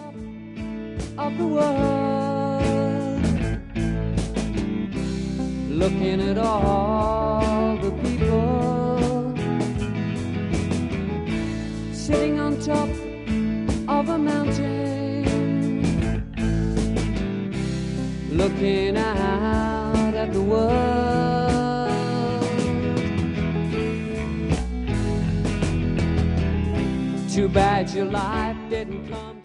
of the world, looking at all the people sitting on top of a mountain, looking out at the world. Too bad your life didn't come.